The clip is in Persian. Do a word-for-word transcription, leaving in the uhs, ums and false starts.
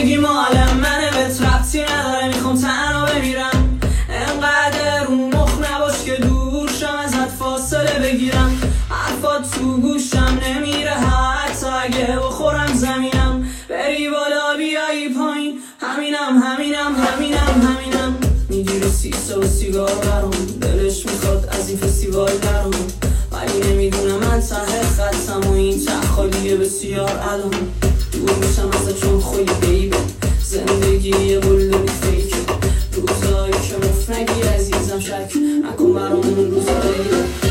زندگی مال منه، بهت ربطی نداره، میخوام تنها بمیرم. انقدر رو مخ نباش که دور شم ازت فاصله بگیرم. حرفات تو گوشم نمیره حتی اگه بخورم زمینم. بری بالا بیایی پایین، همینم همینم همینم همینم. میگیری سیسه و سیگار برام، دلش میخواد از این فستیوال درام، ولی نمیدونم من ته خطم و این ته خالیه بسیار الان. دور میشم ازت چون خوی بیبه، زندگی یه بلده بی فیکه. روزایی که مفت نگی عزیزم شک نکن برامون روزایی